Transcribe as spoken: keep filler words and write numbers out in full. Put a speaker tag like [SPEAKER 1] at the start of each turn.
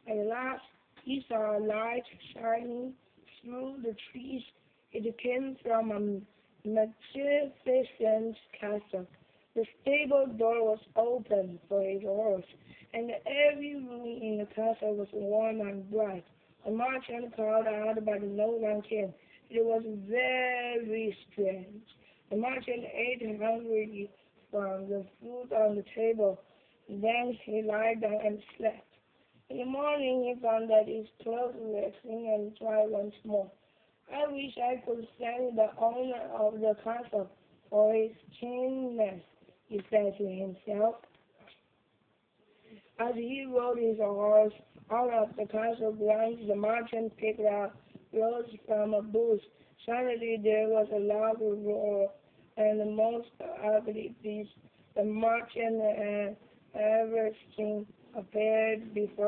[SPEAKER 1] At last he saw a light shining through the trees. It came from a magnificent castle. The stable door was open for his horse, and every room in the castle was warm and bright. The merchant called out, but no one came. It was very strange. The merchant ate hungrily from the food on the table. Then he lied down and slept. In the morning he found that his clothes were clean and dry once more. I wish I could thank the owner of the castle for his kindness, he said to himself. As he rode his horse out of the castle grounds, the merchant picked out rose from a bush. Suddenly there was a loud roar, and the most ugly beast the merchant had ever seen appeared before